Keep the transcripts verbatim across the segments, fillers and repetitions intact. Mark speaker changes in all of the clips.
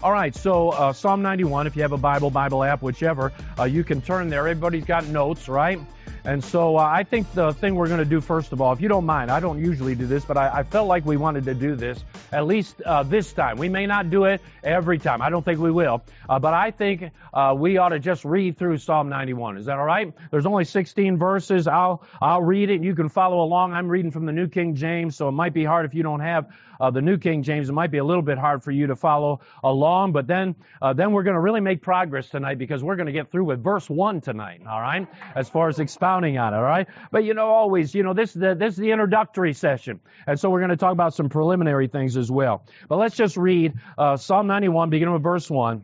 Speaker 1: All right, so uh, Psalm ninety-one, if you have a Bible, Bible app, whichever, uh, you can turn there. Everybody's got notes, right? And so uh, I think the thing we're going to do, first of all, if you don't mind, I don't usually do this, but I, I felt like we wanted to do this, at least uh, this time. We may not do it every time. I don't think we will. Uh, but I think uh, we ought to just read through Psalm ninety-one. Is that all right? There's only sixteen verses. I'll I'll read it. You can follow along. I'm reading from the New King James, so it might be hard if you don't have uh, the New King James. It might be a little bit hard for you to follow along. But then uh, then we're going to really make progress tonight because we're going to get through with verse one tonight, all right, as far as expounding on it, all right? But, you know, always, you know, this, the, this is the introductory session. And so we're going to talk about some preliminary things as well. But let's just read uh, Psalm ninety-one, beginning with verse one.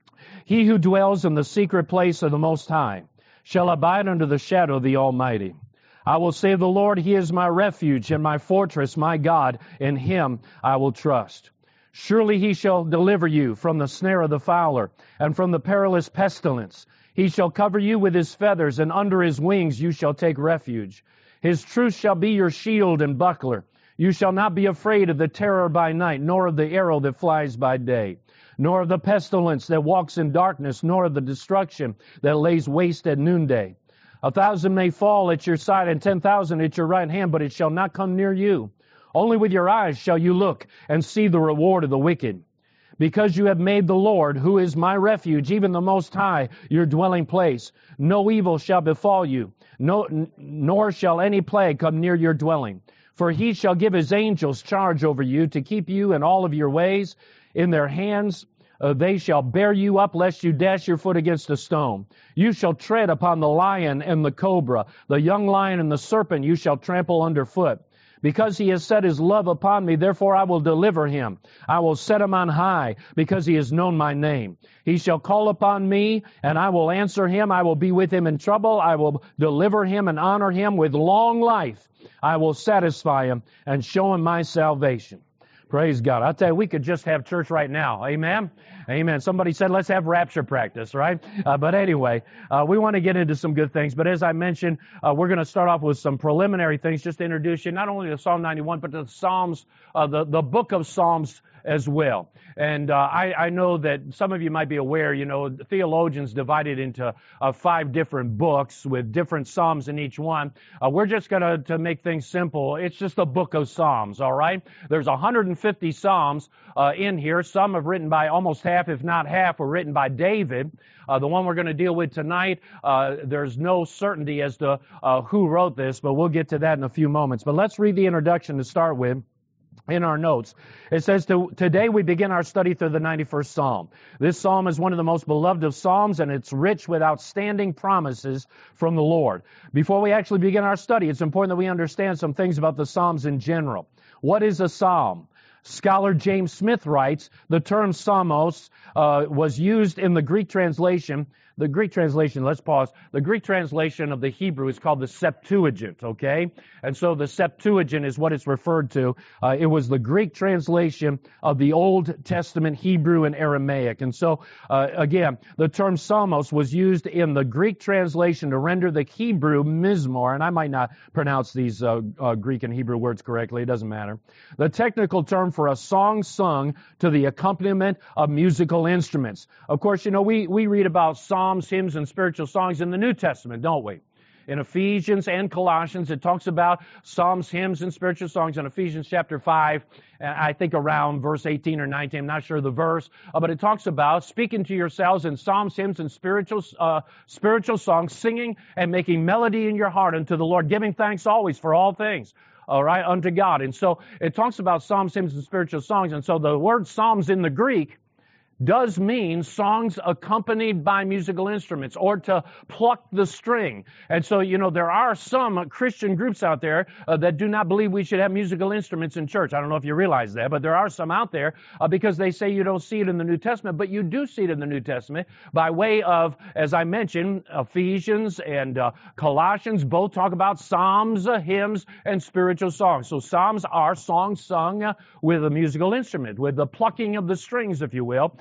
Speaker 1: He who dwells in the secret place of the Most High shall abide under the shadow of the Almighty. I will say of the Lord, He is my refuge and my fortress, my God. In Him I will trust. Surely He shall deliver you from the snare of the fowler and from the perilous pestilence. He shall cover you with His feathers, and under His wings you shall take refuge. His truth shall be your shield and buckler. You shall not be afraid of the terror by night, nor of the arrow that flies by day, nor of the pestilence that walks in darkness, nor of the destruction that lays waste at noonday. A thousand may fall at your side and ten thousand at your right hand, but it shall not come near you. Only with your eyes shall you look and see the reward of the wicked. Because you have made the Lord, who is my refuge, even the Most High, your dwelling place, no evil shall befall you, no, n- nor shall any plague come near your dwelling. For He shall give His angels charge over you to keep you in all of your ways. In their hands uh, they shall bear you up, lest you dash your foot against a stone. You shall tread upon the lion and the cobra, the young lion and the serpent you shall trample underfoot. Because He has set His love upon me, therefore I will deliver him. I will set him on high, because he has known my name. He shall call upon me, and I will answer him. I will be with him in trouble. I will deliver him and honor him with long life. I will satisfy him and show him my salvation. Praise God. I'll tell you, we could just have church right now. Amen? Amen. Somebody said, let's have rapture practice, right? Uh, but anyway, uh, we want to get into some good things. But as I mentioned, uh, we're going to start off with some preliminary things just to introduce you not only to Psalm ninety-one, but to the Psalms, uh, the, the book of Psalms as well. And uh, I, I know that some of you might be aware, you know, theologians divided into uh, five different books with different Psalms in each one. Uh, we're just going to to make things simple. It's just a book of Psalms, all right? There's one hundred fifty Psalms uh, in here. Some are written by almost half, if not half, were written by David. Uh, the one we're going to deal with tonight, uh, there's no certainty as to uh, who wrote this, but we'll get to that in a few moments. But let's read the introduction to start with. In our notes, it says, today we begin our study through the ninety-first Psalm. This Psalm is one of the most beloved of Psalms, and it's rich with outstanding promises from the Lord. Before we actually begin our study, it's important that we understand some things about the Psalms in general. What is a Psalm? Scholar James Smith writes, the term psalmos uh, was used in the Greek translation. The Greek translation, let's pause. The Greek translation of the Hebrew is called the Septuagint, okay? And so the Septuagint is what it's referred to. Uh, it was the Greek translation of the Old Testament Hebrew and Aramaic. And so, uh, again, the term psalmos was used in the Greek translation to render the Hebrew mizmor, and I might not pronounce these uh, uh, Greek and Hebrew words correctly, it doesn't matter. The technical term for a song sung to the accompaniment of musical instruments. Of course, you know, we, we read about songs, Psalms, hymns, and spiritual songs in the New Testament, don't we? In Ephesians and Colossians, it talks about psalms, hymns, and spiritual songs. In Ephesians chapter five, I think around verse eighteen or nineteen, I'm not sure the verse, uh, but it talks about speaking to yourselves in psalms, hymns, and spiritual uh, spiritual songs, singing and making melody in your heart unto the Lord, giving thanks always for all things. All right, unto God. And so it talks about psalms, hymns, and spiritual songs. And so the word psalms in the Greek does mean songs accompanied by musical instruments or to pluck the string. And so, you know, there are some Christian groups out there uh, that do not believe we should have musical instruments in church. I don't know if you realize that, but there are some out there uh, because they say you don't see it in the New Testament, but you do see it in the New Testament by way of, as I mentioned, Ephesians and uh, Colossians both talk about psalms, uh, hymns, and spiritual songs. So psalms are songs sung uh, with a musical instrument, with the plucking of the strings, if you will.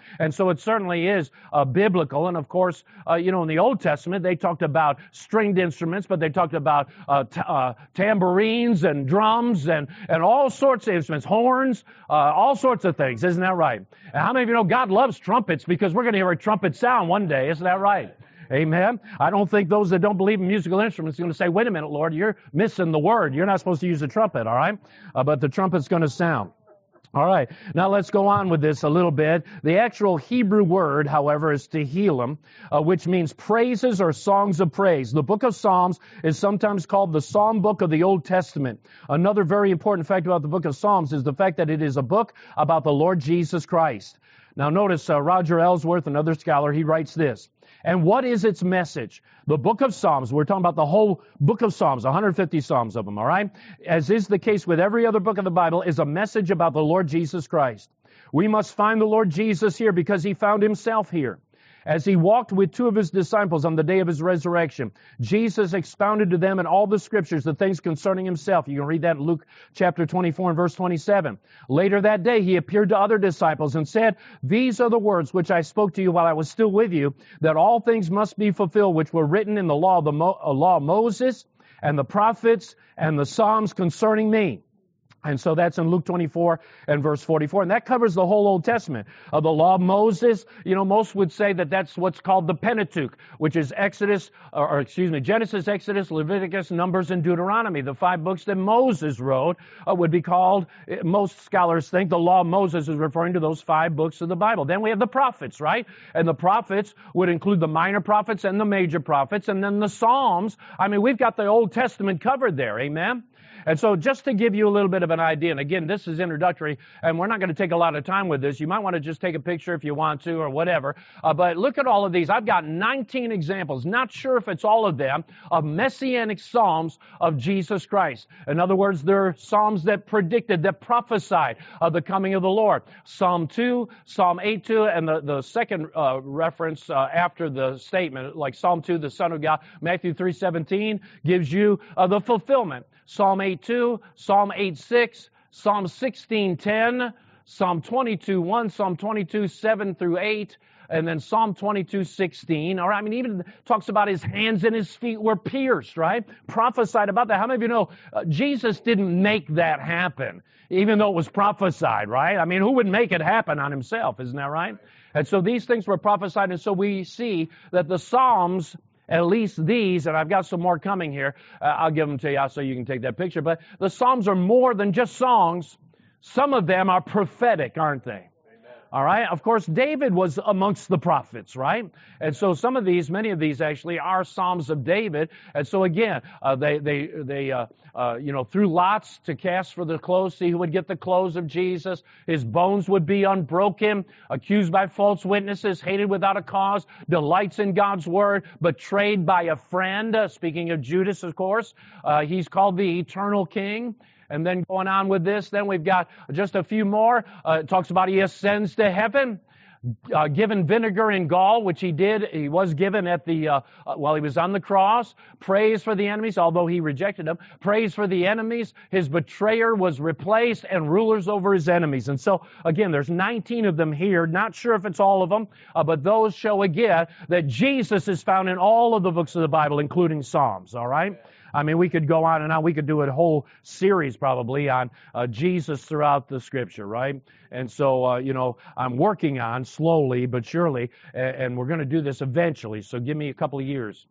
Speaker 1: And so it certainly is uh, biblical. And of course, uh, you know, in the Old Testament, they talked about stringed instruments, but they talked about uh, t- uh, tambourines and drums and, and all sorts of instruments, horns, uh, all sorts of things. Isn't that right? And how many of you know God loves trumpets because we're going to hear a trumpet sound one day? Isn't that right? Amen. I don't think those that don't believe in musical instruments are going to say, wait a minute, Lord, you're missing the word. You're not supposed to use a trumpet, all right? Uh, but the trumpet's going to sound. All right. Now let's go on with this a little bit. The actual Hebrew word, however, is Tehillim, uh, which means praises or songs of praise. The book of Psalms is sometimes called the Psalm book of the Old Testament. Another very important fact about the book of Psalms is the fact that it is a book about the Lord Jesus Christ. Now notice uh, Roger Ellsworth, another scholar, he writes this. And what is its message? The book of Psalms, we're talking about the whole book of Psalms, one hundred fifty Psalms of them, all right? As is the case with every other book of the Bible, is a message about the Lord Jesus Christ. We must find the Lord Jesus here because he found himself here. As he walked with two of his disciples on the day of his resurrection, Jesus expounded to them in all the scriptures the things concerning himself. You can read that in Luke chapter twenty-four and verse twenty-seven. Later that day, he appeared to other disciples and said, these are the words which I spoke to you while I was still with you, that all things must be fulfilled which were written in the law, the Mo- uh, law of Moses and the prophets and the Psalms concerning me. And so that's in Luke twenty-four and verse forty-four. And that covers the whole Old Testament. Uh, the law of Moses, you know, most would say that that's what's called the Pentateuch, which is Exodus, or, or excuse me, Genesis, Exodus, Leviticus, Numbers, and Deuteronomy. The five books that Moses wrote uh, would be called, most scholars think the law of Moses is referring to those five books of the Bible. Then we have the prophets, right? And the prophets would include the minor prophets and the major prophets. And then the Psalms. I mean, we've got the Old Testament covered there. Amen? And so just to give you a little bit of an idea, and again, this is introductory, and we're not going to take a lot of time with this. You might want to just take a picture if you want to or whatever. Uh, but look at all of these. I've got nineteen examples, not sure if it's all of them, of messianic psalms of Jesus Christ. In other words, they're psalms that predicted, that prophesied of the coming of the Lord. Psalm two, Psalm eight two, and the, the second uh, reference uh, after the statement, like Psalm two, the Son of God, Matthew three seventeen, gives you uh, the fulfillment. Psalm eight two, Psalm eight six, Psalm sixteen ten, Psalm twenty-two one, Psalm twenty-two seven through eight, and then Psalm twenty-two sixteen. Or I mean, even talks about his hands and his feet were pierced, right? Prophesied about that. How many of you know uh, Jesus didn't make that happen, even though it was prophesied, right? I mean, who would make it happen on himself? Isn't that right? And so these things were prophesied, and so we see that the Psalms, at least these, and I've got some more coming here. Uh, I'll give them to you so you can take that picture. But the Psalms are more than just songs. Some of them are prophetic, aren't they? Amen. All right. Of course, David was amongst the prophets, right? And so some of these, many of these actually are Psalms of David. And so again, uh, they, they, they, uh, uh, you know, threw lots to cast for the clothes, see who would get the clothes of Jesus. His bones would be unbroken, accused by false witnesses, hated without a cause, delights in God's word, betrayed by a friend. Uh, speaking of Judas, of course, uh, he's called the Eternal King. And then going on with this, then we've got just a few more. Uh, it talks about he ascends to heaven. Uh, given vinegar and gall, which he did. He was given at the, uh, uh, while he was on the cross. Praise for the enemies, although he rejected them. Praise for the enemies. His betrayer was replaced and rulers over his enemies. And so, again, there's nineteen of them here. Not sure if it's all of them, uh, but those show again that Jesus is found in all of the books of the Bible, including Psalms, all right? I mean, we could go on and on. We could do a whole series probably on uh, Jesus throughout the Scripture, right? And so, uh, you know, I'm working on slowly but surely, and, and we're going to do this eventually. So give me a couple of years.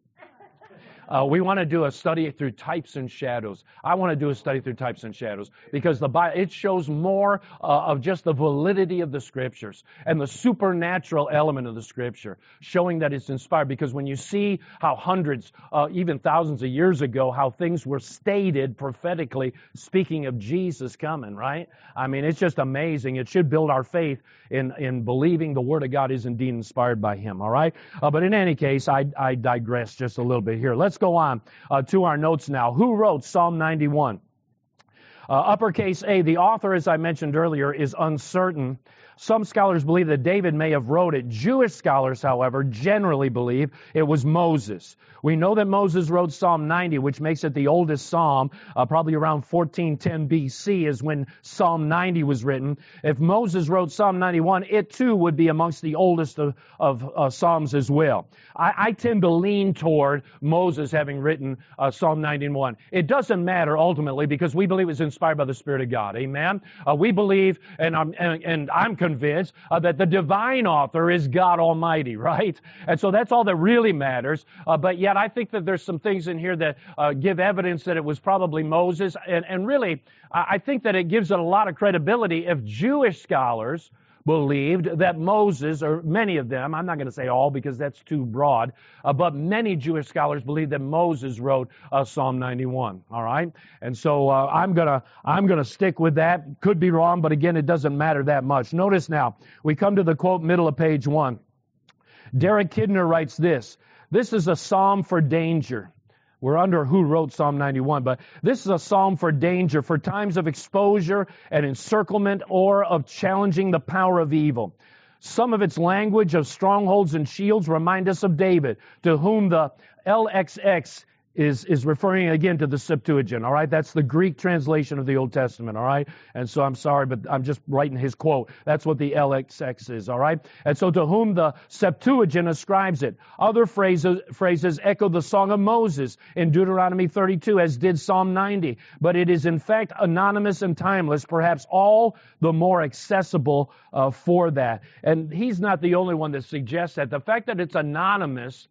Speaker 1: Uh, we want to do a study through types and shadows. I want to do a study through types and shadows because the Bible, it shows more uh, of just the validity of the Scriptures and the supernatural element of the Scripture, showing that it's inspired. Because when you see how hundreds, uh, even thousands of years ago, how things were stated prophetically, speaking of Jesus coming, right? I mean, it's just amazing. It should build our faith in, in believing the Word of God is indeed inspired by Him, all right? Uh, but in any case, I, I digress just a little bit here. Let's go on uh, to our notes now. Who wrote Psalm ninety-one? Uh, uppercase A, the author, as I mentioned earlier, is uncertain. Some scholars believe that David may have wrote it. Jewish scholars, however, generally believe it was Moses. We know that Moses wrote Psalm ninety, which makes it the oldest psalm. Uh, probably around fourteen ten B C is when Psalm ninety was written. If Moses wrote Psalm ninety-one, it too would be amongst the oldest of, of uh, psalms as well. I, I tend to lean toward Moses having written uh, Psalm ninety-one. It doesn't matter ultimately because we believe it's inspired by the Spirit of God. Amen. Uh, we believe, and I'm and, and I'm convinced uh, that the divine author is God Almighty, right? And so that's all that really matters. Uh, but yet I think that there's some things in here that uh, give evidence that it was probably Moses. And, and really, I think that it gives it a lot of credibility if Jewish scholars believed that Moses, or many of them, I'm not going to say all because that's too broad, uh, but many Jewish scholars believe that Moses wrote uh, Psalm ninety-one. All right, and so uh, I'm gonna I'm gonna stick with that. Could be wrong, but again, it doesn't matter that much. Notice now we come to the quote middle of page one. Derek Kidner writes this. This is a psalm for danger. We're under who wrote Psalm ninety-one, but this is a psalm for danger, for times of exposure and encirclement or of challenging the power of evil. Some of its language of strongholds and shields remind us of David, to whom the L X X is, is referring again to the Septuagint, all right? That's the Greek translation of the Old Testament, all right? And so I'm sorry, but I'm just writing his quote. That's what the L X X is, all right? And so to whom the Septuagint ascribes it. Other phrases, phrases echo the Song of Moses in Deuteronomy thirty-two, as did Psalm ninety. But it is in fact anonymous and timeless, perhaps all the more accessible uh, for that. And he's not the only one that suggests that. The fact that it's anonymous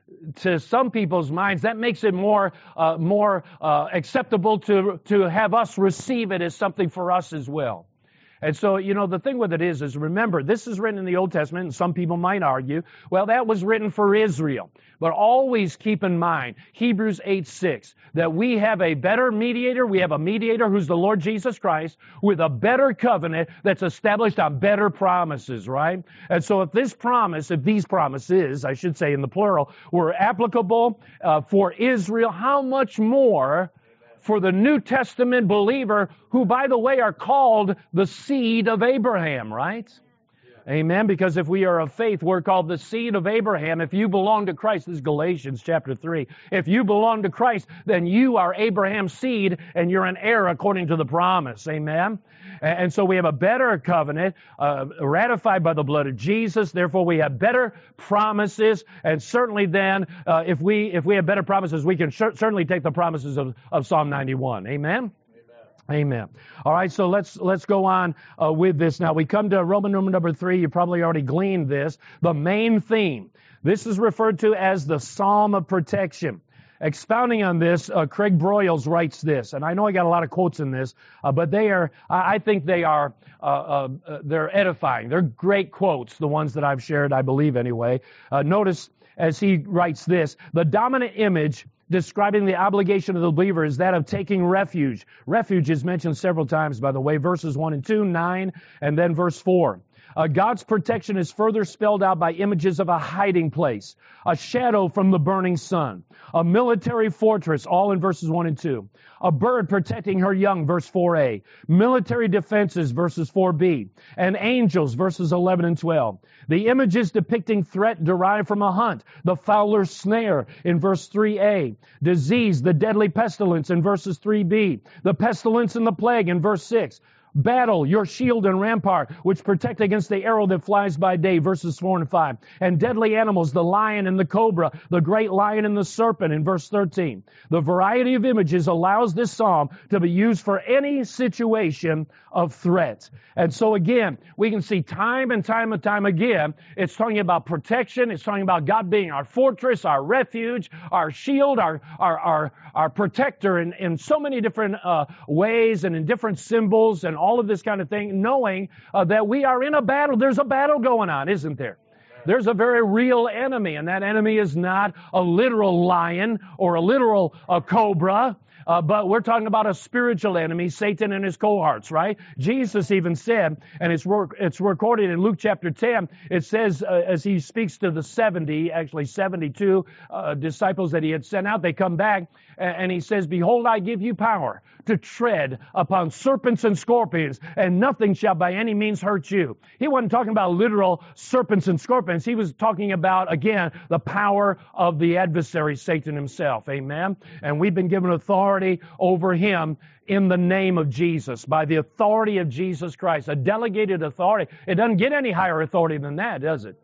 Speaker 1: to some people's minds, that makes it more uh, more uh, acceptable to to have us receive it as something for us as well. And so, you know, the thing with it is, is remember, this is written in the Old Testament, and some people might argue, well, that was written for Israel. But always keep in mind, Hebrews eight six, that we have a better mediator. We have a mediator who's the Lord Jesus Christ with a better covenant that's established on better promises, right? And so if this promise, if these promises, I should say in the plural, were applicable uh, for Israel, how much more for the New Testament believer, who, by the way, are called the seed of Abraham, right? Yeah. Amen. Because if we are of faith, we're called the seed of Abraham. If you belong to Christ, this is Galatians chapter three. If you belong to Christ, then you are Abraham's seed and you're an heir according to the promise. Amen. And so we have a better covenant uh, ratified by the blood of Jesus. Therefore, we have better promises. And certainly then, uh, if we if we have better promises, we can cer- certainly take the promises of, of Psalm ninety-one. Amen? Amen. Amen. All right, so let's let's go on uh, with this. Now, we come to Roman numeral number three. You probably already gleaned this. The main theme. This is referred to as the Psalm of Protection. Expounding on this, uh, Craig Broyles writes this, and I know I got a lot of quotes in this, uh, but they are, I think they are, uh, uh, they're edifying. They're great quotes, the ones that I've shared, I believe anyway. Uh, notice as he writes this, the dominant image describing the obligation of the believer is that of taking refuge. Refuge is mentioned several times, by the way, verses one and two, nine, and then verse four. Uh, God's protection is further spelled out by images of a hiding place, a shadow from the burning sun, a military fortress, all in verses one and two, a bird protecting her young, verse four a, military defenses, verses four b, and angels, verses eleven and twelve. The images depicting threat derived from a hunt, the fowler's snare in verse three a, disease, the deadly pestilence in verses three b, the pestilence and the plague in verse six, battle, your shield and rampart, which protect against the arrow that flies by day, verses four and five. And deadly animals, the lion and the cobra, the great lion and the serpent, in verse thirteen. The variety of images allows this psalm to be used for any situation of threat. And so again, we can see time and time and time again, it's talking about protection, it's talking about God being our fortress, our refuge, our shield, our our our, our protector in, in so many different uh, ways and in different symbols and all of this kind of thing, knowing uh, that we are in a battle. There's a battle going on, isn't there? There's a very real enemy, and that enemy is not a literal lion or a literal uh, cobra. Uh, but we're talking about a spiritual enemy, Satan and his cohorts, right? Jesus even said, and it's work, it's recorded in Luke chapter ten, it says, uh, as he speaks to the seventy, actually seventy-two uh, disciples that he had sent out, they come back, and, and he says, behold, I give you power to tread upon serpents and scorpions, and nothing shall by any means hurt you. He wasn't talking about literal serpents and scorpions. He was talking about, again, the power of the adversary, Satan himself. Amen? And we've been given authority over him in the name of Jesus, by the authority of Jesus Christ, a delegated authority. It doesn't get any higher authority than that, does it?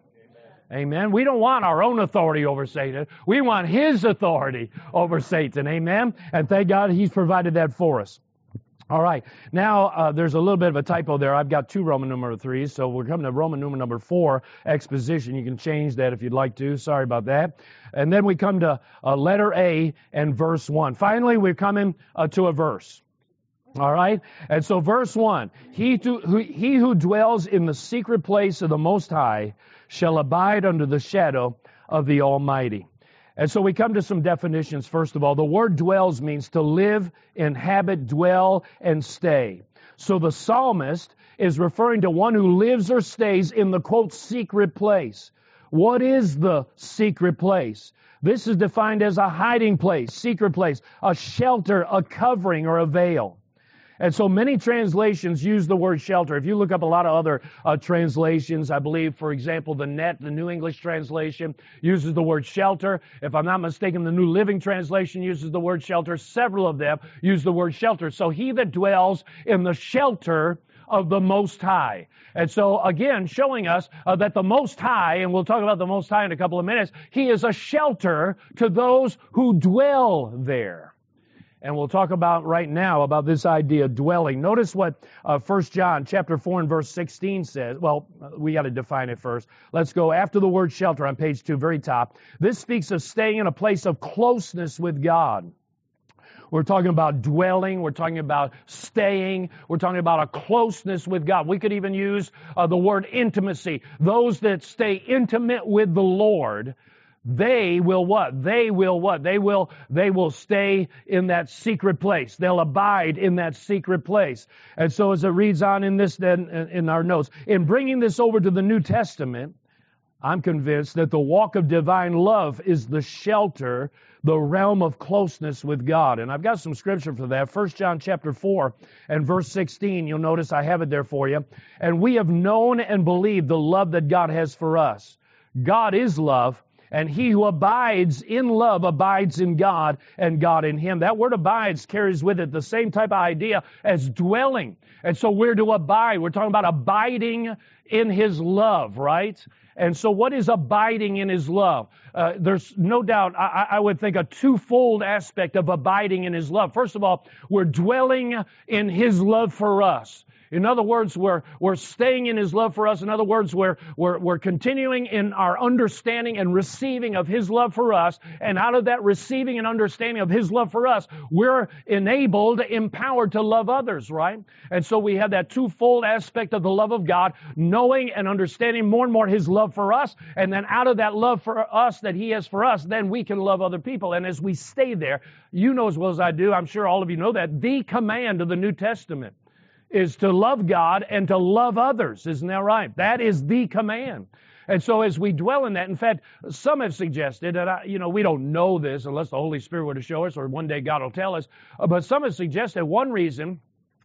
Speaker 1: Amen. We don't want our own authority over Satan. We want his authority over Satan. Amen. And thank God he's provided that for us. All right. Now, uh, there's a little bit of a typo there. I've got two Roman numeral threes, so we're coming to Roman numeral number four, exposition. You can change that if you'd like to. Sorry about that. And then we come to uh, letter A and verse one. Finally, we're coming uh, to a verse. All right. And so verse one, he, to, who, he who dwells in the secret place of the Most High shall abide under the shadow of the Almighty. And so we come to some definitions. First of all, the word dwells means to live, inhabit, dwell, and stay. So the psalmist is referring to one who lives or stays in the, quote, secret place. What is the secret place? This is defined as a hiding place, secret place, a shelter, a covering, or a veil. And so many translations use the word shelter. If you look up a lot of other uh, translations, I believe, for example, the Net, the New English Translation, uses the word shelter. If I'm not mistaken, the New Living Translation uses the word shelter. Several of them use the word shelter. So he that dwells in the shelter of the Most High. And so, again, showing us uh, that the Most High, and we'll talk about the Most High in a couple of minutes, he is a shelter to those who dwell there. And we'll talk about right now about this idea of dwelling. Notice what uh, First John chapter four and verse sixteen says. Well, we got to define it first. Let's go after the word shelter on page two, very top. This speaks of staying in a place of closeness with God. We're talking about dwelling. We're talking about staying. We're talking about a closeness with God. We could even use uh, the word intimacy. Those that stay intimate with the Lord, they will what? They will what? They will, they will stay in that secret place. They'll abide in that secret place. And so as it reads on in this, then in our notes, in bringing this over to the New Testament, I'm convinced that the walk of divine love is the shelter, the realm of closeness with God. And I've got some scripture for that. First John chapter four and verse sixteen. You'll notice I have it there for you. And we have known and believed the love that God has for us. God is love. And he who abides in love abides in God and God in him. That word abides carries with it the same type of idea as dwelling. And so we're to abide. We're talking about abiding in his love, right? And so what is abiding in his love? Uh, there's no doubt, I, I would think, a twofold aspect of abiding in his love. First of all, we're dwelling in his love for us. In other words, we're, we're staying in his love for us. In other words, we're, we're, we're continuing in our understanding and receiving of his love for us. And out of that receiving and understanding of his love for us, we're enabled, empowered to love others, right? And so we have that twofold aspect of the love of God, knowing and understanding more and more his love for us. And then out of that love for us that he has for us, then we can love other people. And as we stay there, you know as well as I do, I'm sure all of you know that, the command of the New Testament is to love God and to love others. Isn't that right? That is the command. And so as we dwell in that, in fact, some have suggested, and I, you know, we don't know this unless the Holy Spirit were to show us, or one day God will tell us, but some have suggested one reason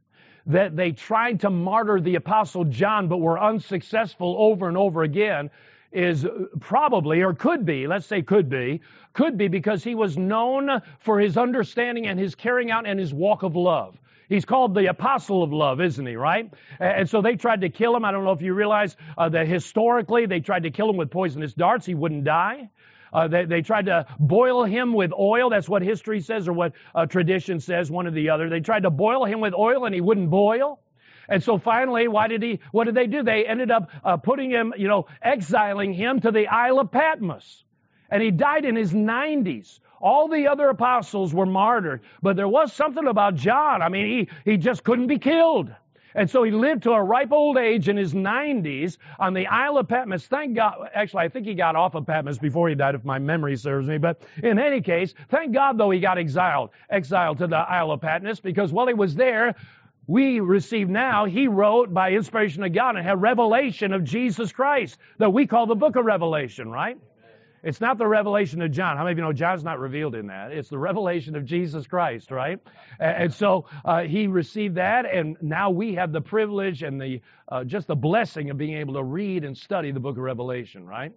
Speaker 1: that they tried to martyr the Apostle John but were unsuccessful over and over again is probably, or could be, let's say could be, could be because he was known for his understanding and his carrying out and his walk of love. He's called the apostle of love, isn't he, right? And so they tried to kill him. I don't know if you realize uh, that historically they tried to kill him with poisonous darts. He wouldn't die. Uh, they, they tried to boil him with oil. That's what history says, or what uh, tradition says, one or the other. They tried to boil him with oil and he wouldn't boil. And so finally, why did he, what did they do? They ended up uh, putting him, you know, exiling him to the Isle of Patmos. And he died in his nineties. All the other apostles were martyred, but there was something about John. I mean, he, he just couldn't be killed. And so he lived to a ripe old age in his nineties on the Isle of Patmos. Thank God. Actually, I think he got off of Patmos before he died, if my memory serves me. But in any case, thank God, though, he got exiled, exiled to the Isle of Patmos, because while he was there, we receive now, he wrote by inspiration of God and had revelation of Jesus Christ that we call the book of Revelation, right? It's not the revelation of John. How many of you know John's not revealed in that? It's the revelation of Jesus Christ, right? And so uh, he received that, and now we have the privilege and the uh, just the blessing of being able to read and study the book of Revelation, right?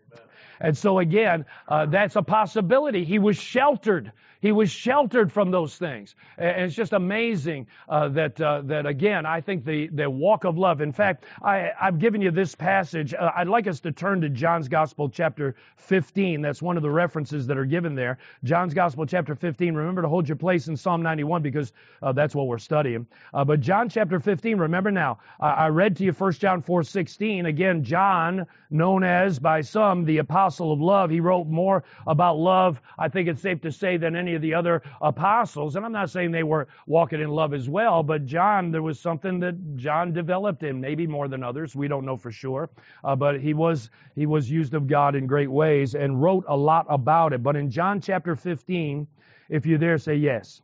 Speaker 1: And so again, uh, that's a possibility. He was sheltered. He was sheltered from those things. And it's just amazing uh, that, uh, that again, I think the, the walk of love. In fact, I, I've given you this passage. Uh, I'd like us to turn to John's Gospel, chapter fifteen. That's one of the references that are given there. John's Gospel, chapter fifteen. Remember to hold your place in Psalm ninety-one, because uh, that's what we're studying. Uh, but John chapter fifteen, remember now, uh, I read to you First John four sixteen. Again, John, known as by some the apostle of love. He wrote more about love, I think it's safe to say, than any of the other apostles. And I'm not saying they were walking in love as well, but John, there was something that John developed in, maybe more than others. We don't know for sure. Uh, but he was he was used of God in great ways and wrote a lot about it. But in John chapter fifteen, if you're there, say yes.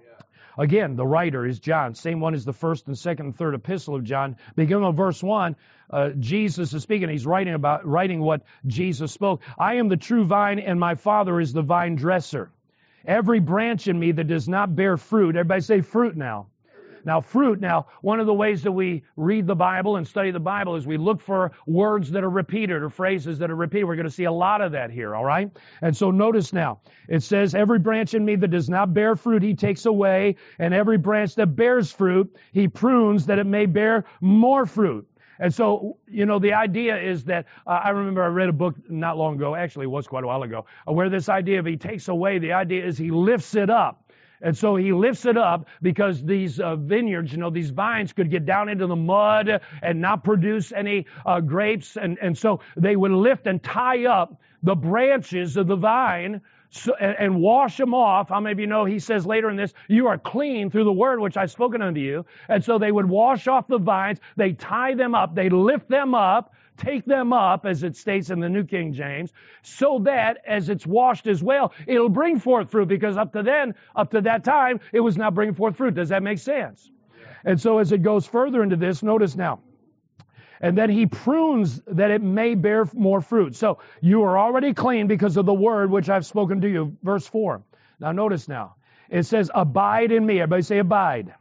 Speaker 1: Again, the writer is John, same one as the first and second and third epistle of John. Beginning of verse one, uh, Jesus is speaking. He's writing about writing what Jesus spoke. I am the true vine, and my Father is the vine dresser. Every branch in me that does not bear fruit, everybody say fruit now. Now, fruit, now, one of the ways that we read the Bible and study the Bible is we look for words that are repeated or phrases that are repeated. We're going to see a lot of that here, all right? And so notice now, it says, every branch in me that does not bear fruit, he takes away, and every branch that bears fruit, he prunes that it may bear more fruit. And so, you know, the idea is that, uh, I remember I read a book not long ago, actually it was quite a while ago, uh, where this idea of he takes away, the idea is he lifts it up. And so he lifts it up because these uh, vineyards, you know, these vines could get down into the mud and not produce any uh, grapes. And, and so they would lift and tie up the branches of the vine so, and, and wash them off. How many of you know he says later in this, you are clean through the word which I've spoken unto you. And so they would wash off the vines. They tie them up. They lift them up. Take them up, as it states in the New King James, so that as it's washed as well, it'll bring forth fruit, because up to then, up to that time, it was not bringing forth fruit. Does that make sense? Yeah. And so as it goes further into this, notice now, and then he prunes that it may bear more fruit. So you are already clean because of the word which I've spoken to you. Verse four. Now notice now, it says, abide in me. Everybody say abide.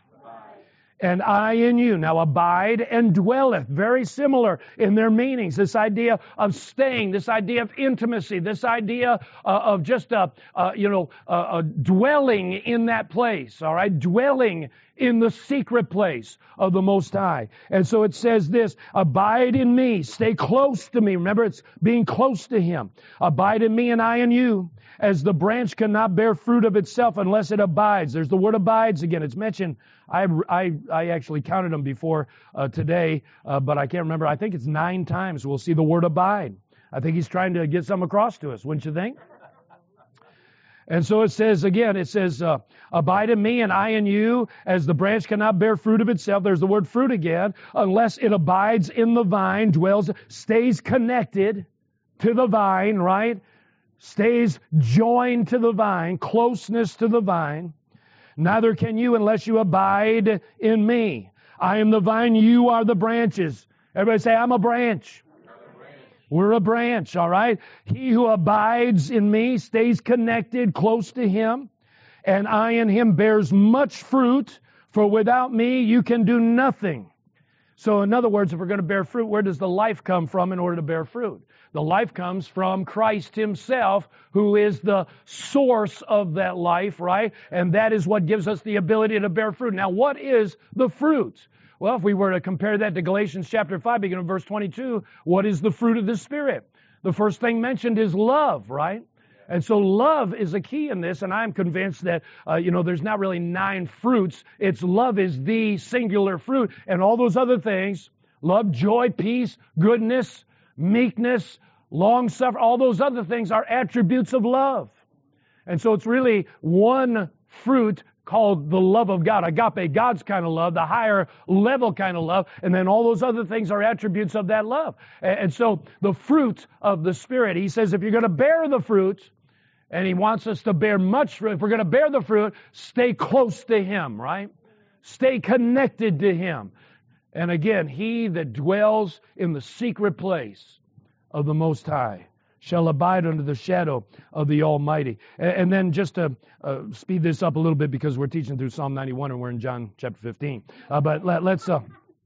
Speaker 1: And I in you. Now abide and dwelleth. Very similar in their meanings. This idea of staying, this idea of intimacy, this idea uh, of just, uh, uh, you know, uh, uh, dwelling in that place, all right? Dwelling in the secret place of the Most High. And so it says this, abide in me, stay close to me. Remember, it's being close to Him. Abide in me and I in you. As the branch cannot bear fruit of itself unless it abides. There's the word abides again. It's mentioned. I I, I actually counted them before uh, today, uh, but I can't remember. I think it's nine times we'll see the word abide. I think he's trying to get some across to us, wouldn't you think? And so it says again, it says, uh, abide in me and I in you, as the branch cannot bear fruit of itself. There's the word fruit again. Unless it abides in the vine, dwells, stays connected to the vine, right? Stays joined to the vine, closeness to the vine. Neither can you unless you abide in me. I am the vine, you are the branches. Everybody say, I'm a branch. We're a branch, all right? He who abides in me stays connected, close to Him, and I in Him bears much fruit, for without me you can do nothing. So in other words, if we're going to bear fruit, where does the life come from in order to bear fruit? The life comes from Christ Himself, who is the source of that life, right? And that is what gives us the ability to bear fruit. Now, what is the fruit? Well, if we were to compare that to Galatians chapter five, beginning of verse twenty-two, what is the fruit of the Spirit? The first thing mentioned is love, right? And so love is a key in this, and I'm convinced that, uh, you know, there's not really nine fruits. It's love is the singular fruit, and all those other things, love, joy, peace, goodness, meekness, long-suffering, all those other things are attributes of love. And so it's really one fruit called the love of God. Agape, God's kind of love, the higher level kind of love. And then all those other things are attributes of that love. And so the fruit of the Spirit, he says, if you're going to bear the fruit, and he wants us to bear much fruit, if we're going to bear the fruit, stay close to him, right? Stay connected to him. And again, he that dwells in the secret place of the Most High shall abide under the shadow of the Almighty. And, and then just to uh, speed this up a little bit, because we're teaching through Psalm ninety-one and we're in John chapter fifteen. Uh, but let, let's, uh,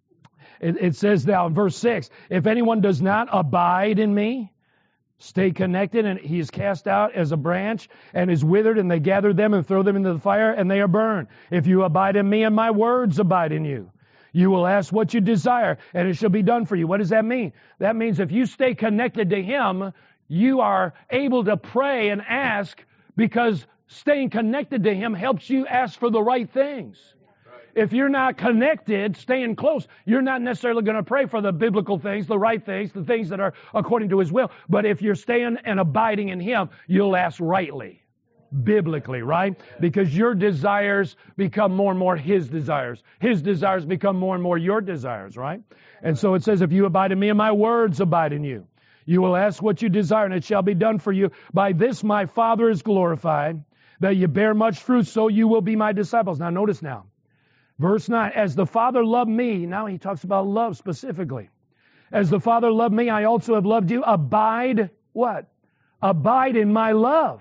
Speaker 1: it, it says now in verse six, if anyone does not abide in me, stay connected, and he is cast out as a branch and is withered, and they gather them and throw them into the fire, and they are burned. If you abide in me and my words abide in you, you will ask what you desire, and it shall be done for you. What does that mean? That means if you stay connected to him, you are able to pray and ask, because staying connected to him helps you ask for the right things. If you're not connected, staying close, you're not necessarily going to pray for the biblical things, the right things, the things that are according to his will. But if you're staying and abiding in him, you'll ask rightly, biblically, right? Because your desires become more and more his desires. His desires become more and more your desires, right? And so it says, if you abide in me and my words abide in you, you will ask what you desire, and it shall be done for you. By this my Father is glorified, that you bear much fruit, so you will be my disciples. Now notice now, verse nine, as the Father loved me, now he talks about love specifically. As the Father loved me, I also have loved you. Abide, what? Abide in my love.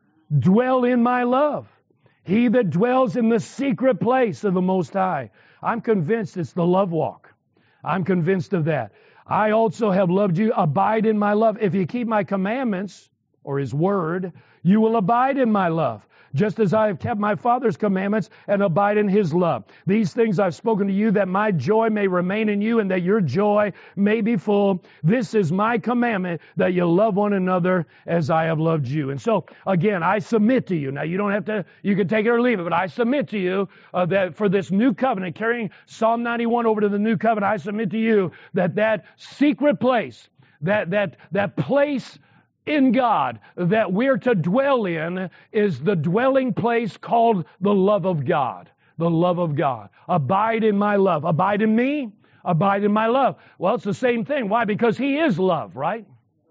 Speaker 1: Dwell in my love. He that dwells in the secret place of the Most High. I'm convinced it's the love walk. I'm convinced of that. I also have loved you. Abide in my love. If you keep my commandments, or his word, you will abide in my love, just as I have kept my Father's commandments and abide in his love. These things I've spoken to you, that my joy may remain in you and that your joy may be full. This is my commandment, that you love one another as I have loved you. And so, again, I submit to you. Now, you don't have to, you can take it or leave it, but I submit to you uh, that for this new covenant, carrying Psalm ninety-one over to the new covenant, I submit to you that that secret place, that that that place in God that we're to dwell in is the dwelling place called the love of God. The love of God. Abide in my love. Abide in me. Abide in my love. Well, it's the same thing. Why? Because he is love, right?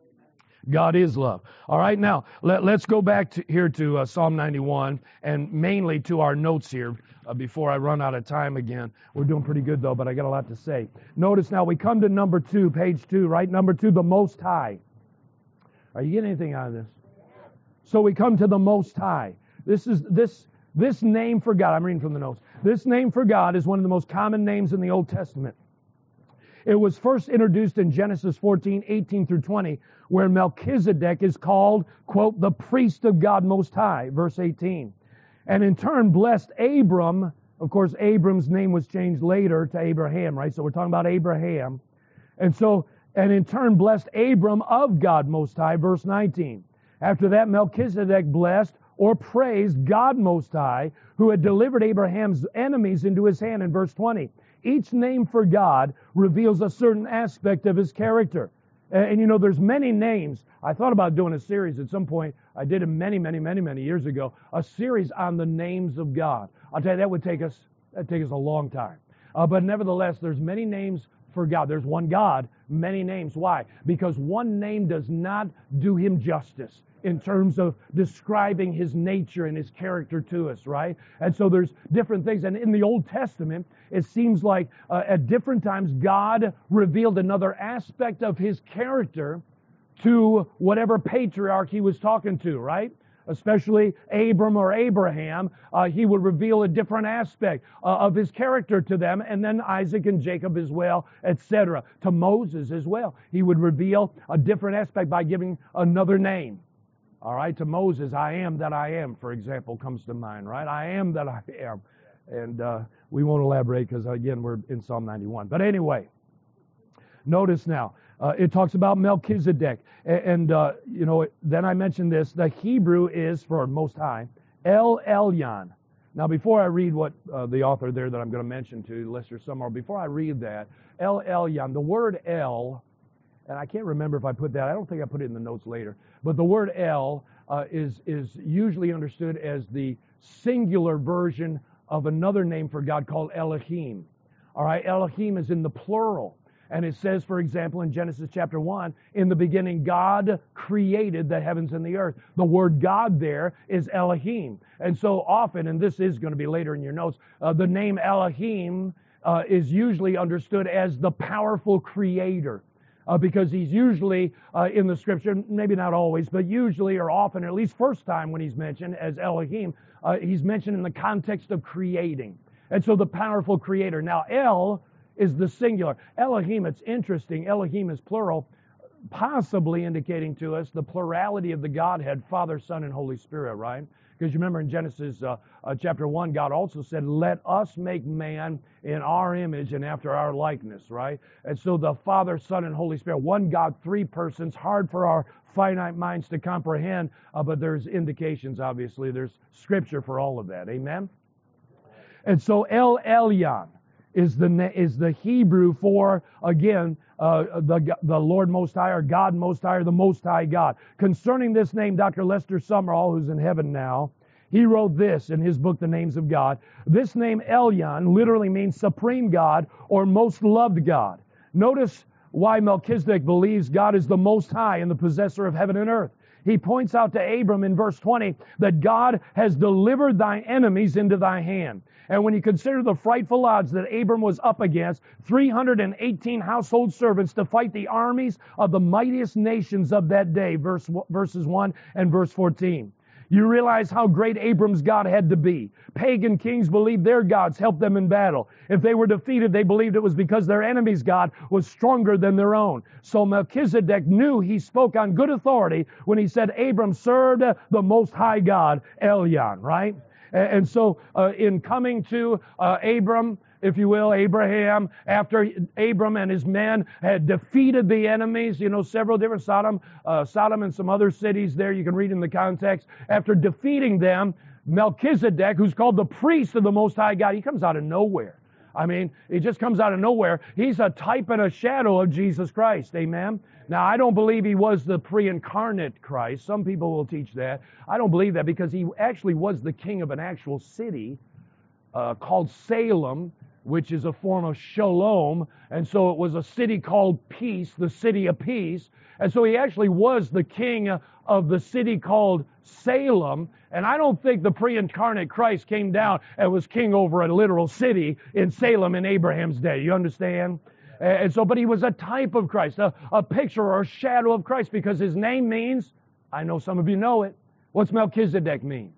Speaker 1: God is love. All right, now, let, let's go back to, here to uh, Psalm ninety-one, and mainly to our notes here uh, before I run out of time again. We're doing pretty good, though, but I got a lot to say. Notice now, we come to number two, page two, right? Number two, the Most High. Are you getting anything out of this? So we come to the Most High. This is this this name for God. I'm reading from the notes. This name for God is one of the most common names in the Old Testament. It was first introduced in Genesis fourteen, eighteen through twenty, where Melchizedek is called, quote, the priest of God Most High, verse eighteen. And in turn blessed Abram. Of course, Abram's name was changed later to Abraham, right? So we're talking about Abraham. And so And in turn blessed Abram of God Most High, verse nineteen. After that, Melchizedek blessed or praised God Most High, who had delivered Abraham's enemies into his hand, in verse twenty. Each name for God reveals a certain aspect of his character. And, and you know, there's many names. I thought about doing a series at some point. I did it many, many, many, many years ago. A series on the names of God. I'll tell you, that would take us, that'd take us a long time. Uh, but nevertheless, there's many names for God. There's one God, many names. Why? Because one name does not do him justice in terms of describing his nature and his character to us, right? And so there's different things. And in the Old Testament, it seems like uh, at different times God revealed another aspect of his character to whatever patriarch he was talking to, right? Especially Abram or Abraham, uh, he would reveal a different aspect uh, of his character to them, and then Isaac and Jacob as well, et cetera. To Moses as well, he would reveal a different aspect by giving another name. All right, to Moses, I am that I am, for example, comes to mind, right? I am that I am. And uh, we won't elaborate because, again, we're in Psalm ninety-one. But anyway, notice now, Uh, it talks about Melchizedek. And, and uh, you know, then I mentioned this. The Hebrew is, for Most High, El Elyon. Now, before I read what uh, the author there that I'm going to mention to, unless there's some more, before I read that, El Elyon, the word El, and I can't remember if I put that. I don't think I put it in the notes later. But the word El uh, is, is usually understood as the singular version of another name for God called Elohim. All right, Elohim is in the plural. And it says, for example, in Genesis chapter one, in the beginning God created the heavens and the earth. The word God there is Elohim. And so often, and this is going to be later in your notes, uh, the name Elohim uh, is usually understood as the powerful creator. Uh, because he's usually uh, in the scripture, maybe not always, but usually or often, or at least first time when he's mentioned as Elohim, uh, he's mentioned in the context of creating. And so the powerful creator. Now, El is the singular. Elohim, it's interesting. Elohim is plural, possibly indicating to us the plurality of the Godhead, Father, Son, and Holy Spirit, right? Because you remember in Genesis uh, uh, chapter one, God also said, let us make man in our image and after our likeness, right? And so the Father, Son, and Holy Spirit, one God, three persons, hard for our finite minds to comprehend, uh, but there's indications, obviously. There's scripture for all of that. Amen? And so El Elyon is the is the Hebrew for, again, uh, the the Lord Most High, or God Most High, or the Most High God. Concerning this name, Doctor Lester Sumrall, who's in heaven now, he wrote this in his book, The Names of God. This name, Elyon, literally means Supreme God or Most Loved God. Notice why Melchizedek believes God is the Most High and the possessor of heaven and earth. He points out to Abram in verse twenty that God has delivered thy enemies into thy hand. And when you consider the frightful odds that Abram was up against, three hundred eighteen household servants to fight the armies of the mightiest nations of that day, verse, verses one and verse fourteen. You realize how great Abram's God had to be. Pagan kings believed their gods helped them in battle. If they were defeated, they believed it was because their enemy's God was stronger than their own. So Melchizedek knew he spoke on good authority when he said Abram served the Most High God, Elyon, right? And so uh, in coming to uh, Abram, if you will, Abraham, after Abram and his men had defeated the enemies, you know, several different Sodom, uh, Sodom and some other cities there, you can read in the context. After defeating them, Melchizedek, who's called the priest of the Most High God, he comes out of nowhere. I mean, he just comes out of nowhere. He's a type and a shadow of Jesus Christ. Amen? Now, I don't believe he was the pre-incarnate Christ. Some people will teach that. I don't believe that because he actually was the king of an actual city uh, called Salem, which is a form of shalom. And so it was a city called Peace, the city of peace. And so he actually was the king of the city called Salem. And I don't think the pre-incarnate Christ came down and was king over a literal city in Salem in Abraham's day. You understand? And so, but he was a type of Christ, a, a picture or a shadow of Christ, because his name means, I know some of you know it. What's Melchizedek mean?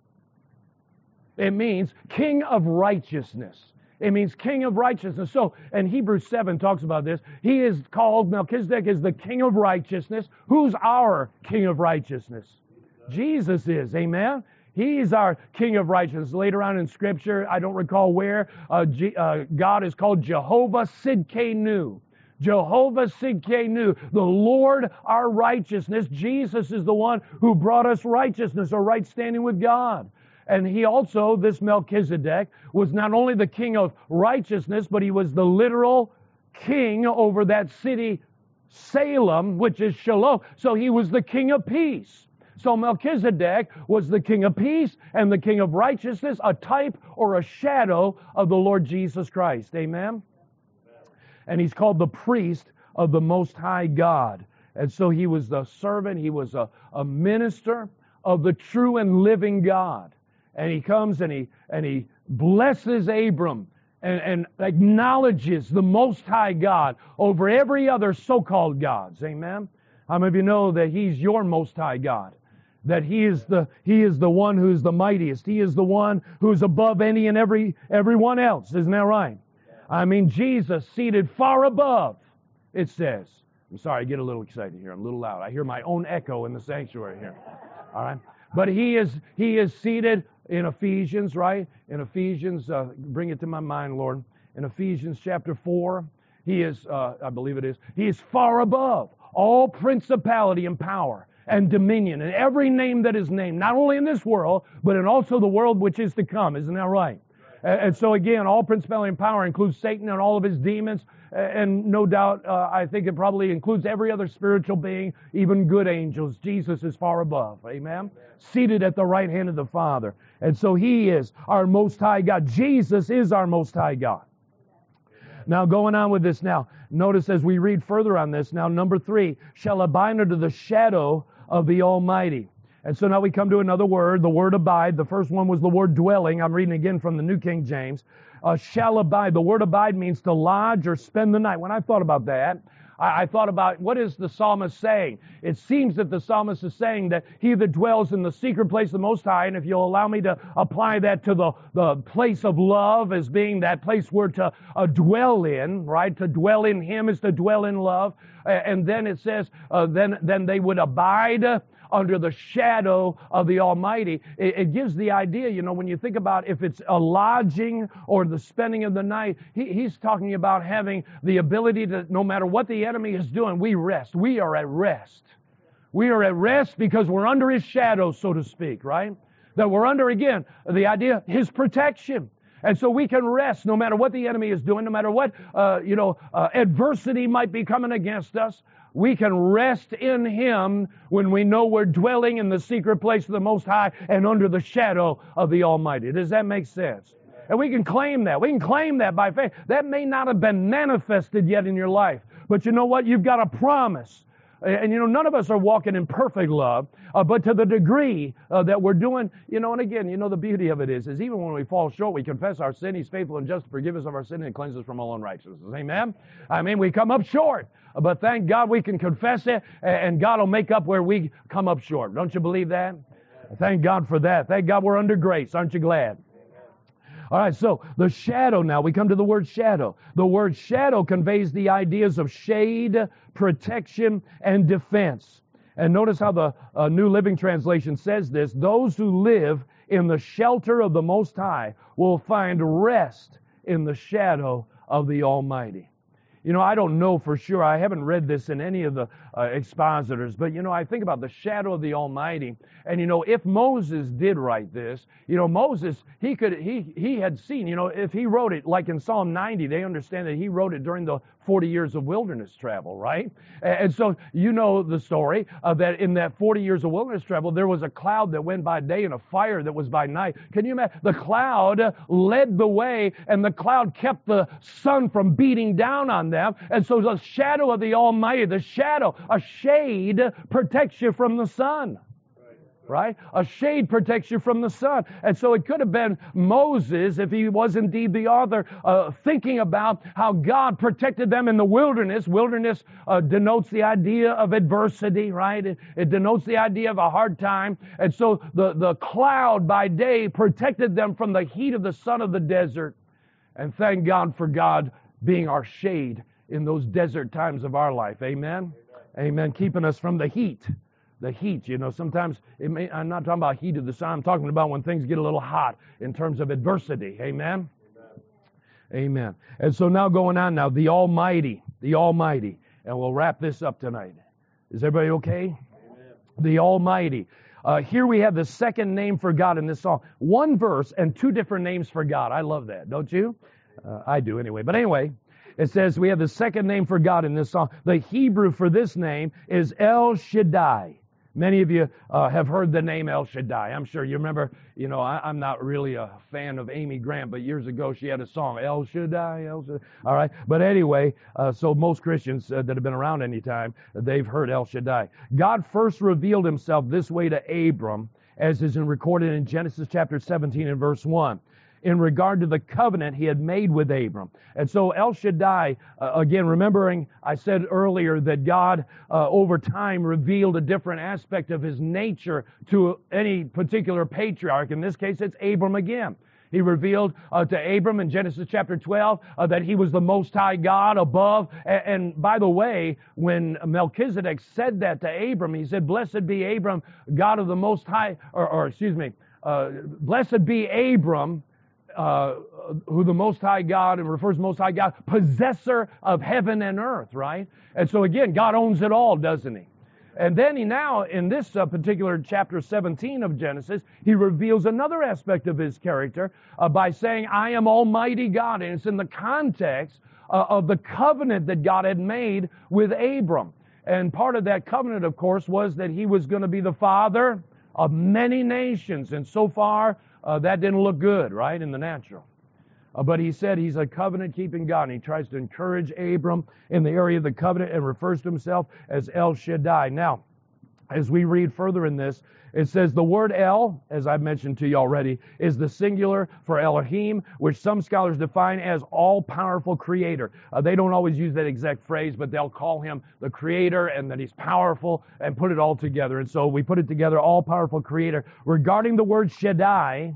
Speaker 1: It means king of righteousness. It means king of righteousness. So, and Hebrews seven talks about this. He is called, Melchizedek is the king of righteousness. Who's our king of righteousness? Jesus is. Amen? He's our king of righteousness. Later on in Scripture, I don't recall where, uh, G, uh, God is called Jehovah Sidkenu. Jehovah Sidkenu, the Lord our righteousness. Jesus is the one who brought us righteousness or right standing with God. And he also, this Melchizedek, was not only the king of righteousness, but he was the literal king over that city, Salem, which is Shalom. So he was the king of peace. So Melchizedek was the king of peace and the king of righteousness, a type or a shadow of the Lord Jesus Christ. Amen? And he's called the priest of the Most High God. And so he was the servant, he was a, a minister of the true and living God. And he comes and he and he blesses Abram and, and acknowledges the Most High God over every other so-called gods. Amen? How many of you know that he's your Most High God? That he is the he is the one who's the mightiest. He is the one who's above any and every everyone else. Isn't that right? I mean, Jesus seated far above, it says. I'm sorry, I get a little excited here. I'm a little loud. I hear my own echo in the sanctuary here. All right? But he is he is seated in Ephesians, right? In Ephesians, uh, bring it to my mind, Lord. In Ephesians chapter four, he is, uh, I believe it is, he is far above all principality and power and dominion and every name that is named, not only in this world, but in also the world which is to come. Isn't that right? And, and so again, all principality and power includes Satan and all of his demons. And no doubt, uh, I think it probably includes every other spiritual being, even good angels. Jesus is far above. Amen? Amen. Seated at the right hand of the Father. And so He is our Most High God. Jesus is our Most High God. Now, going on with this now, notice as we read further on this, now number three, shall abide under the shadow of the Almighty. And so now we come to another word, the word abide. The first one was the word dwelling. I'm reading again from the New King James. Uh, shall abide. The word abide means to lodge or spend the night. When I thought about that, I, I thought about what is the psalmist saying? It seems that the psalmist is saying that he that dwells in the secret place of the Most High, and if you'll allow me to apply that to the, the place of love as being that place where to uh, dwell in, right? To dwell in Him is to dwell in love. Uh, and then it says, uh, then, then they would abide under the shadow of the Almighty. It, it gives the idea, you know, when you think about if it's a lodging or the spending of the night, he, he's talking about having the ability to, no matter what the enemy is doing, we rest. We are at rest. We are at rest because we're under His shadow, so to speak, right? That we're under, again, the idea, His protection. And so we can rest no matter what the enemy is doing, no matter what, uh, you know, uh, adversity might be coming against us. We can rest in Him when we know we're dwelling in the secret place of the Most High and under the shadow of the Almighty. Does that make sense? And we can claim that. We can claim that by faith. That may not have been manifested yet in your life. But you know what? You've got a promise. And, you know, none of us are walking in perfect love, uh, but to the degree uh, that we're doing, you know, and again, you know, the beauty of it is, is even when we fall short, we confess our sin. He's faithful and just to forgive us of our sin and cleanse us from all unrighteousness. Amen? I mean, we come up short, but thank God we can confess it, and God will make up where we come up short. Don't you believe that? Thank God for that. Thank God we're under grace. Aren't you glad? All right, so the shadow now, we come to the word shadow. The word shadow conveys the ideas of shade, protection, and defense. And notice how the uh, New Living Translation says this: those who live in the shelter of the Most High will find rest in the shadow of the Almighty. You know, I don't know for sure. I haven't read this in any of the uh, expositors, but, you know, I think about the shadow of the Almighty. And, you know, if Moses did write this, you know, Moses, he could, he, he had seen, you know, if he wrote it, like in Psalm ninety, they understand that he wrote it during the forty years of wilderness travel, right? And so, you know the story of that in that forty years of wilderness travel, there was a cloud that went by day and a fire that was by night. Can you imagine? The cloud led the way, and the cloud kept the sun from beating down on them. And so the shadow of the Almighty, the shadow, a shade protects you from the sun. Right? A shade protects you from the sun. And so it could have been Moses, if he was indeed the author, uh, thinking about how God protected them in the wilderness. Wilderness uh, denotes the idea of adversity, right? It, it denotes the idea of a hard time. And so the, the cloud by day protected them from the heat of the sun of the desert. And thank God for God being our shade in those desert times of our life. Amen? Amen. Amen. Keeping us from the heat. The heat, you know, sometimes, it may, I'm not talking about heat of the sun, I'm talking about when things get a little hot in terms of adversity. Amen? Amen. Amen. And so now going on now, the Almighty, the Almighty, and we'll wrap this up tonight. Is everybody okay? Amen. The Almighty. Uh, here we have the second name for God in this song. One verse and two different names for God. I love that, don't you? Uh, I do anyway. But anyway, it says we have the second name for God in this song. The Hebrew for this name is El Shaddai. Many of you uh, have heard the name El Shaddai. I'm sure you remember, you know, I, I'm not really a fan of Amy Grant, but years ago she had a song, El Shaddai, El Shaddai. All right. But anyway, uh, so most Christians uh, that have been around any time, they've heard El Shaddai. God first revealed Himself this way to Abram, as is recorded in Genesis chapter seventeen and verse one. In regard to the covenant He had made with Abram. And so El Shaddai, uh, again, remembering I said earlier that God uh, over time revealed a different aspect of His nature to any particular patriarch. In this case, it's Abram again. He revealed uh, to Abram in Genesis chapter twelve uh, that he was the Most High God above. And, and by the way, when Melchizedek said that to Abram, he said, "Blessed be Abram, God of the Most High," or, or excuse me, uh, "Blessed be Abram, Uh, who the Most High God," and refers to Most High God, possessor of heaven and earth, right? And so again, God owns it all, doesn't He? And then he now, in this uh, particular chapter seventeen of Genesis, he reveals another aspect of his character uh, by saying, I am Almighty God. And it's in the context uh, of the covenant that God had made with Abram. And part of that covenant, of course, was that he was going to be the father of many nations. And so far, uh, that didn't look good, right, in the natural. Uh, but he said he's a covenant-keeping God, and he tries to encourage Abram in the area of the covenant and refers to himself as El Shaddai. Now, as we read further in this, it says the word El, as I've mentioned to you already, is the singular for Elohim, which some scholars define as all-powerful creator. Uh, they don't always use that exact phrase, but they'll call him the creator and that he's powerful and put it all together. And so we put it together, all-powerful creator. Regarding the word Shaddai,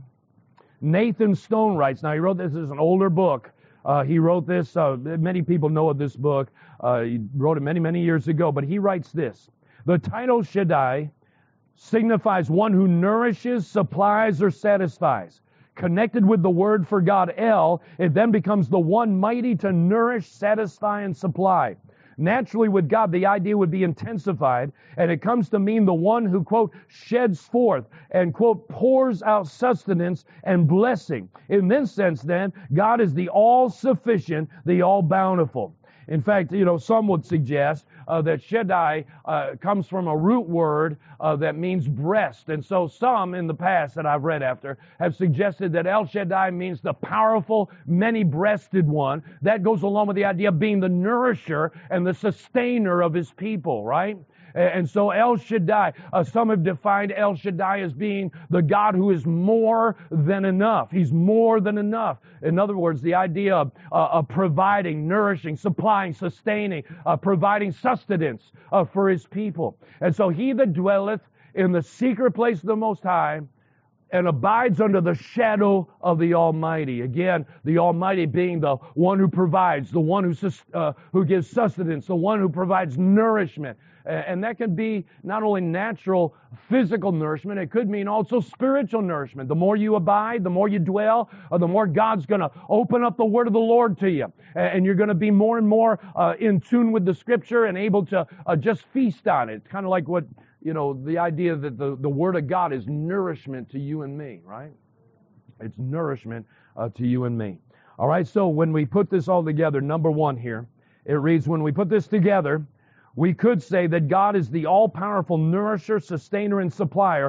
Speaker 1: Nathan Stone writes, now he wrote this, this is an older book. Uh, he wrote this, uh, many people know of this book. Uh, he wrote it many, many years ago, but he writes this. The title Shaddai signifies one who nourishes, supplies, or satisfies. Connected with the word for God, El, it then becomes the one mighty to nourish, satisfy, and supply. Naturally, with God, the idea would be intensified, and it comes to mean the one who, quote, sheds forth and, quote, pours out sustenance and blessing. In this sense, then, God is the all-sufficient, the all-bountiful. In fact, you know, some would suggest uh, that Shaddai uh, comes from a root word uh, that means breast. And so some in the past that I've read after have suggested that El Shaddai means the powerful, many-breasted one. That goes along with the idea of being the nourisher and the sustainer of his people, right? And so El Shaddai, uh, some have defined El Shaddai as being the God who is more than enough. He's more than enough. In other words, the idea of, uh, of providing, nourishing, supplying, sustaining, uh, providing sustenance uh, for his people. And so he that dwelleth in the secret place of the Most High and abides under the shadow of the Almighty. Again, the Almighty being the one who provides, the one who, sus- uh, who gives sustenance, the one who provides nourishment. And that can be not only natural physical nourishment, it could mean also spiritual nourishment. The more you abide, the more you dwell, uh, the more God's going to open up the word of the Lord to you. And you're going to be more and more uh, in tune with the Scripture and able to uh, just feast on it. It's kind of like what, you know, the idea that the, the Word of God is nourishment to you and me, right? It's nourishment uh, to you and me. All right, so when we put this all together, number one here, it reads, when we put this together, we could say that God is the all-powerful nourisher, sustainer, and supplier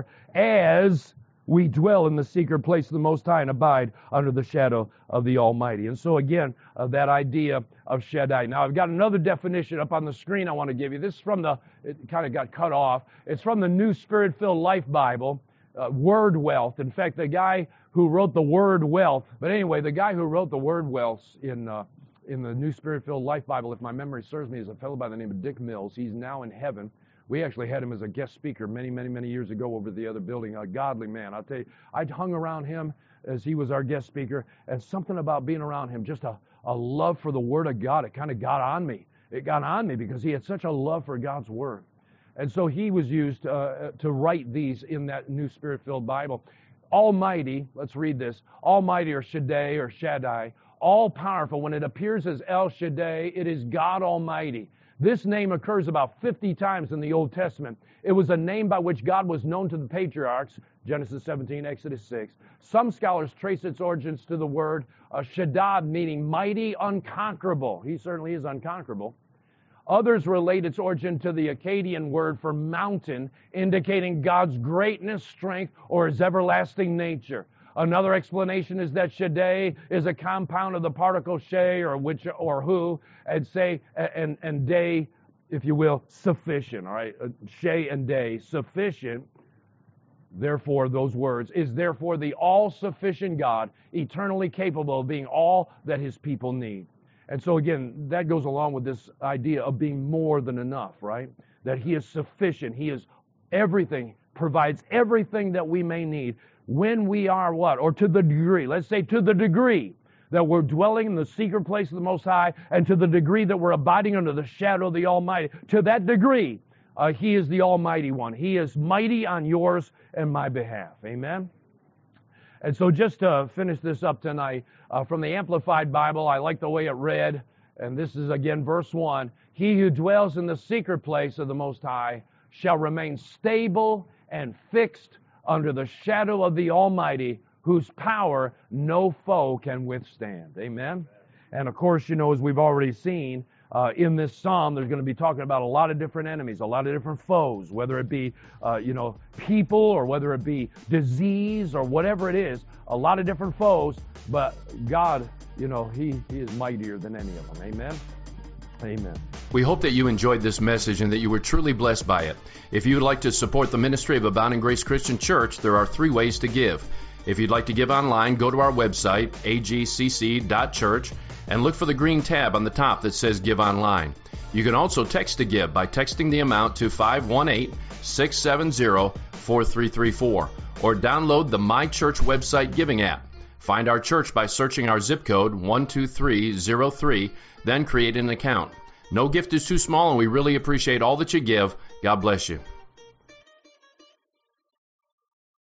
Speaker 1: as we dwell in the secret place of the Most High and abide under the shadow of the Almighty. And so again, uh, that idea of Shaddai. Now I've got another definition up on the screen I want to give you. This is from the, it kind of got cut off. It's from the New Spirit-Filled Life Bible, uh, Word Wealth. In fact, the guy who wrote the Word Wealth, but anyway, the guy who wrote the Word Wealth in uh, in the New Spirit-Filled Life Bible, if my memory serves me, is a fellow by the name of Dick Mills. He's now in heaven. We actually had him as a guest speaker many, many, many years ago over the other building. A godly man. I'll tell you, I'd hung around him as he was our guest speaker, and something about being around him, just a, a love for the Word of God, it kind of got on me. It got on me because he had such a love for God's Word. And so he was used uh, to write these in that New Spirit-Filled Bible. Almighty, let's read this, Almighty or Shaddai or Shaddai, all-powerful. When it appears as El Shaddai, it is God Almighty. This name occurs about fifty times in the Old Testament. It was a name by which God was known to the patriarchs, Genesis seventeen, Exodus six. Some scholars trace its origins to the word uh, Shaddad, meaning mighty, unconquerable. He certainly is unconquerable. Others relate its origin to the Akkadian word for mountain, indicating God's greatness, strength, or his everlasting nature. Another explanation is that Shaddai is a compound of the particle shay or which or who, and say and and day, if you will, sufficient. All right, shay and day, sufficient. Therefore, those words is therefore the all-sufficient God, eternally capable of being all that His people need. And so again, that goes along with this idea of being more than enough, right? That He is sufficient. He is everything, provides everything that we may need. When we are what? Or to the degree, let's say to the degree that we're dwelling in the secret place of the Most High, and to the degree that we're abiding under the shadow of the Almighty, to that degree, uh, He is the Almighty One. He is mighty on yours and my behalf. Amen? And so just to finish this up tonight, uh, from the Amplified Bible, I like the way it read, and this is again verse one, He who dwells in the secret place of the Most High shall remain stable and fixed under the shadow of the Almighty, whose power no foe can withstand. Amen? And of course, you know, as we've already seen, uh, in this psalm, there's going to be talking about a lot of different enemies, a lot of different foes, whether it be, uh, you know, people or whether it be disease or whatever it is, a lot of different foes, but God, you know, He, he is mightier than any of them. Amen? Amen.
Speaker 2: We hope that you enjoyed this message and that you were truly blessed by it. If you would like to support the ministry of Abounding Grace Christian Church, there are three ways to give. If you'd like to give online, go to our website, a g c c dot church, and look for the green tab on the top that says Give Online. You can also text to give by texting the amount to five one eight, six seven zero, four three three four, or download the My Church website giving app. Find our church by searching our zip code one two three zero three, then create an account. No gift is too small, and we really appreciate all that you give. God bless you.